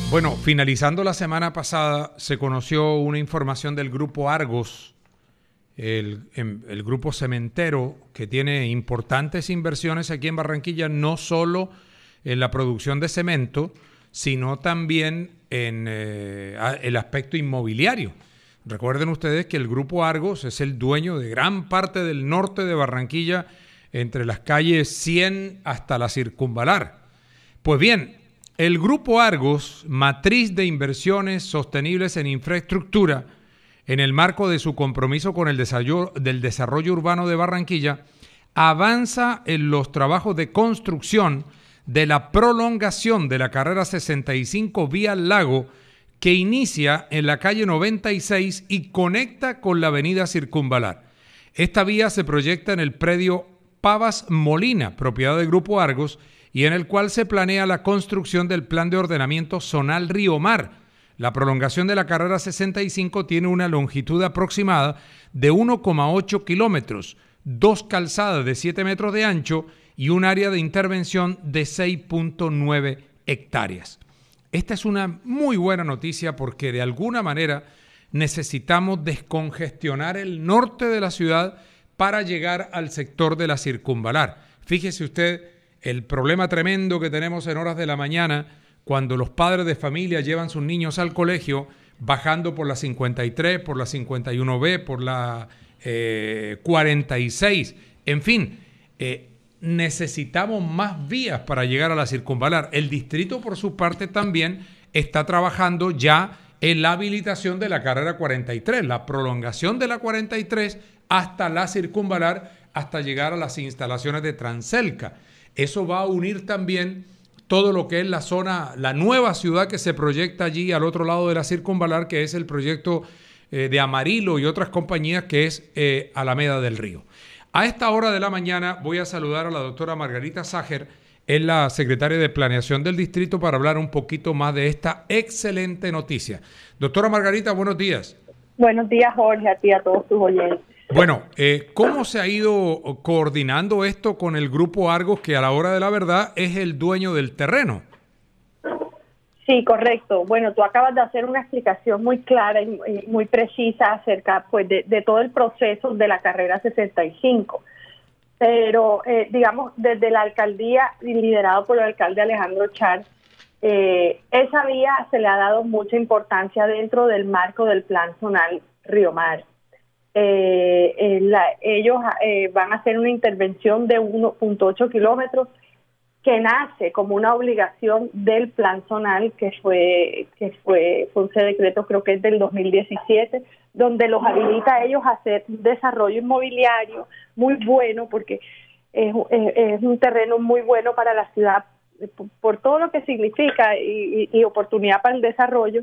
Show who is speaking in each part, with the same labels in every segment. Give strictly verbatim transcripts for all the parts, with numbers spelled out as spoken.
Speaker 1: Bueno, finalizando la semana pasada, se conoció una información del Grupo Argos, el, el grupo cementero, que tiene importantes inversiones aquí en Barranquilla, no solo en la producción de cemento, sino también en eh, el aspecto inmobiliario. Recuerden ustedes que el Grupo Argos es el dueño de gran parte del norte de Barranquilla, entre las calles cien hasta la Circunvalar. Pues bien, el Grupo Argos, matriz de inversiones sostenibles en infraestructura, en el marco de su compromiso con el desarrollo, del desarrollo urbano de Barranquilla, avanza en los trabajos de construcción de la prolongación de la carrera sesenta y cinco vía Lago, que inicia en la calle noventa y seis y conecta con la avenida Circunvalar. Esta vía se proyecta en el predio Pavas Molina, propiedad del Grupo Argos, y en el cual se planea la construcción del Plan de Ordenamiento Zonal Río Mar. La prolongación de la carrera sesenta y cinco tiene una longitud aproximada de uno coma ocho kilómetros, dos calzadas de siete metros de ancho y un área de intervención de seis punto nueve hectáreas. Esta es una muy buena noticia porque de alguna manera necesitamos descongestionar el norte de la ciudad para llegar al sector de la Circunvalar. Fíjese usted el problema tremendo que tenemos en horas de la mañana cuando los padres de familia llevan sus niños al colegio bajando por la cincuenta y tres, por la cincuenta y uno B, por la eh, cuarenta y seis. En fin, eh, necesitamos más vías para llegar a la Circunvalar. El distrito, por su parte, también está trabajando ya en la habilitación de la carrera cuarenta y tres, la prolongación de la cuarenta y tres hasta la Circunvalar, hasta llegar a las instalaciones de Transelca. Eso va a unir también todo lo que es la zona, la nueva ciudad que se proyecta allí al otro lado de la Circunvalar, que es el proyecto eh, de Amarillo y otras compañías, que es eh, Alameda del Río. A esta hora de la mañana voy a saludar a la doctora Margarita Ságer, es la secretaria de Planeación del Distrito, para hablar un poquito más de esta excelente noticia. Doctora Margarita, buenos días.
Speaker 2: Buenos días, Jorge, a ti y a todos tus oyentes.
Speaker 1: Bueno, eh, ¿cómo se ha ido coordinando esto con el Grupo Argos, que a la hora de la verdad es el dueño del terreno?
Speaker 2: Sí, correcto. Bueno, tú acabas de hacer una explicación muy clara y muy precisa acerca, pues, de, de todo el proceso de la carrera sesenta y cinco. Pero, eh, digamos, desde la alcaldía, liderado por el alcalde Alejandro Char, eh, esa vía se le ha dado mucha importancia dentro del marco del Plan Zonal Río Mar. Eh, eh, la, ellos eh, van a hacer una intervención de uno punto ocho kilómetros que nace como una obligación del plan zonal que fue que fue, fue un decreto, creo que es del dos mil diecisiete, donde los habilita a ellos a hacer un desarrollo inmobiliario muy bueno, porque es, es, es un terreno muy bueno para la ciudad por, por todo lo que significa y, y, y oportunidad para el desarrollo.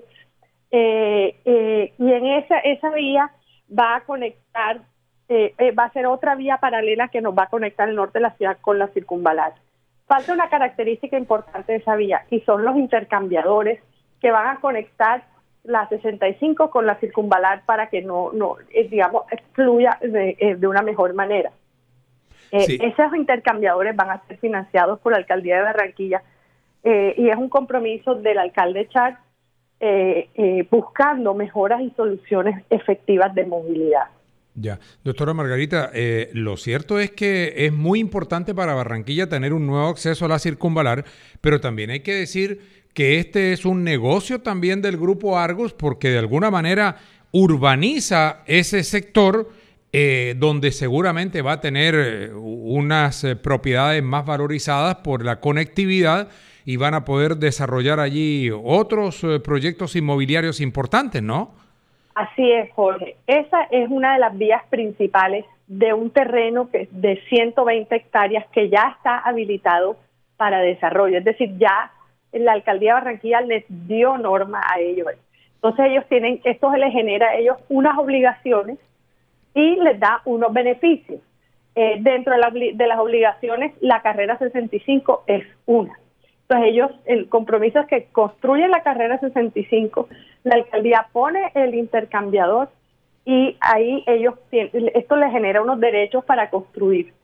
Speaker 2: Eh, eh, y en esa esa vía va a conectar, eh, eh, va a ser otra vía paralela que nos va a conectar el norte de la ciudad con la Circunvalar. Falta una característica importante de esa vía y son los intercambiadores que van a conectar la sesenta y cinco con la Circunvalar para que no, no eh, digamos, fluya de, eh, de una mejor manera. Eh, sí. Esos intercambiadores van a ser financiados por la Alcaldía de Barranquilla eh, y es un compromiso del alcalde Char Eh, eh, buscando mejoras y soluciones efectivas de movilidad.
Speaker 1: Ya, doctora Margarita, eh, lo cierto es que es muy importante para Barranquilla tener un nuevo acceso a la Circunvalar, pero también hay que decir que este es un negocio también del Grupo Argos, porque de alguna manera urbaniza ese sector eh, donde seguramente va a tener eh, unas eh, propiedades más valorizadas por la conectividad y van a poder desarrollar allí otros eh, proyectos inmobiliarios importantes, ¿no?
Speaker 2: Así es, Jorge. Esa es una de las vías principales de un terreno que de ciento veinte hectáreas que ya está habilitado para desarrollo. Es decir, ya la Alcaldía de Barranquilla les dio norma a ellos. Entonces ellos tienen, esto les genera a ellos unas obligaciones y les da unos beneficios. Eh, dentro de, la, de las obligaciones, la carrera sesenta y cinco es una. Entonces ellos, el compromiso es que construyen la carrera sesenta y cinco, la alcaldía pone el intercambiador y ahí ellos tienen, esto les genera unos derechos para construir.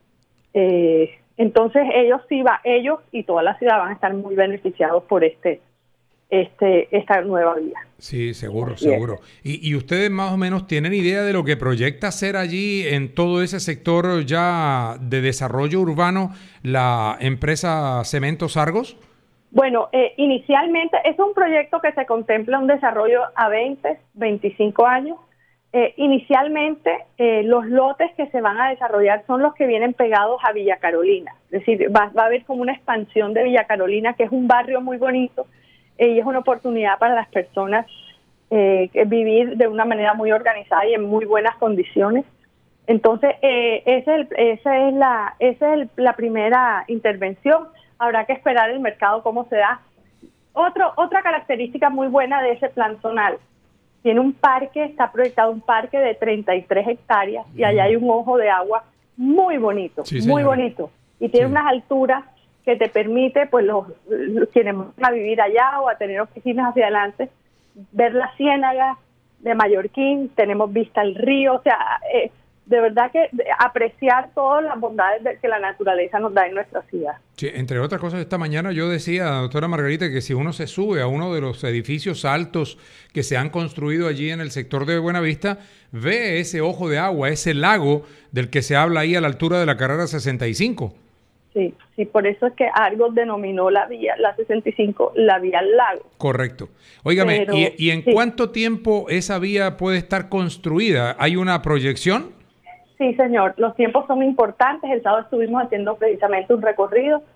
Speaker 2: Eh, entonces ellos sí va, ellos y toda la ciudad van a estar muy beneficiados por este este esta nueva vía.
Speaker 1: Sí, seguro, seguro. ¿Y, y ustedes más o menos tienen idea de lo que proyecta hacer allí en todo ese sector ya de desarrollo urbano la empresa Cementos Argos?
Speaker 2: Bueno, eh, inicialmente es un proyecto que se contempla un desarrollo a veinte, veinticinco años. Eh, inicialmente eh, los lotes que se van a desarrollar son los que vienen pegados a Villa Carolina. Es decir, va, va a haber como una expansión de Villa Carolina, que es un barrio muy bonito eh, y es una oportunidad para las personas eh, vivir de una manera muy organizada y en muy buenas condiciones. Entonces, eh, ese es el, esa es, la, esa es el, la primera intervención. Habrá que esperar el mercado cómo se da. Otro, otra característica muy buena de ese plan zonal, tiene un parque, está proyectado un parque de treinta y tres hectáreas y allá hay un ojo de agua muy bonito, sí, muy bonito. Y tiene sí. unas alturas que te permite, pues los, los quienes van a vivir allá o a tener oficinas hacia adelante, ver la ciénaga de Mallorquín, tenemos vista al río, o sea, eh, de verdad que apreciar todas las bondades de que la naturaleza nos da en nuestra ciudad.
Speaker 1: Sí, entre otras cosas, esta mañana yo decía, doctora Margarita, que si uno se sube a uno de los edificios altos que se han construido allí en el sector de Buenavista, ve ese ojo de agua, ese lago del que se habla ahí a la altura de la carrera sesenta y cinco.
Speaker 2: Sí, sí, por eso es que Argos denominó la vía, la sesenta y cinco, la vía al lago.
Speaker 1: Correcto. Óigame, Pero, ¿y, y en sí. cuánto tiempo esa vía puede estar construida? ¿Hay una proyección?
Speaker 2: Sí, señor, los tiempos son importantes. El sábado estuvimos haciendo precisamente un recorrido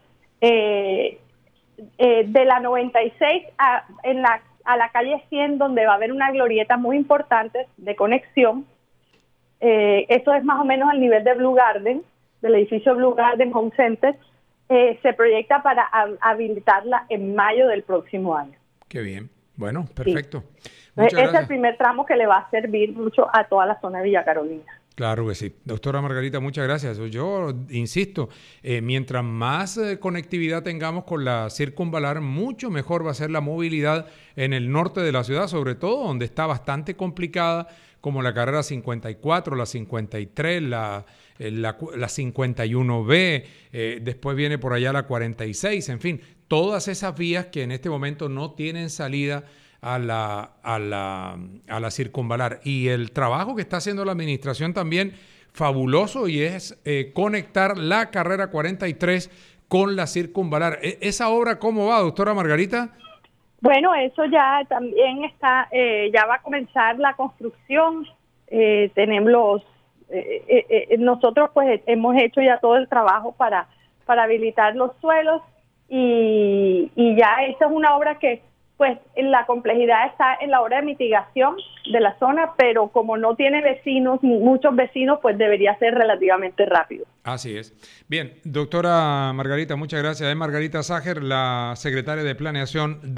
Speaker 2: eh, eh, de la noventa y seis a, en la, a la calle cien, donde va a haber una glorieta muy importante de conexión. Eh, eso es más o menos al nivel de Blue Garden, del edificio Blue Garden Home Center. Eh, se proyecta para a, habilitarla en mayo del próximo año.
Speaker 1: Qué bien. Bueno, perfecto.
Speaker 2: Sí. Ese es el primer tramo que le va a servir mucho a toda la zona de Villa Carolina.
Speaker 1: Claro que sí. Doctora Margarita, muchas gracias. Yo insisto, eh, mientras más eh, conectividad tengamos con la circunvalar, mucho mejor va a ser la movilidad en el norte de la ciudad, sobre todo donde está bastante complicada, como la carrera cincuenta y cuatro, la cincuenta y tres, la, eh, la, la cincuenta y uno B, eh, después viene por allá la cuarenta y seis, en fin, todas esas vías que en este momento no tienen salida a la, a la, a la circunvalar. Y el trabajo que está haciendo la administración también fabuloso, y es eh, conectar la carrera cuarenta y tres con la circunvalar. ¿Esa obra cómo va, doctora Margarita?
Speaker 2: Bueno, eso ya también está, eh, ya va a comenzar la construcción. Eh, tenemos los, eh, eh, eh, nosotros pues hemos hecho ya todo el trabajo para, para habilitar los suelos, y, y ya esa es una obra que pues la complejidad está en la obra de mitigación de la zona, pero como no tiene vecinos, muchos vecinos, pues debería ser relativamente rápido.
Speaker 1: Así es. Bien, doctora Margarita, muchas gracias. Es Margarita Ságer, la secretaria de Planeación de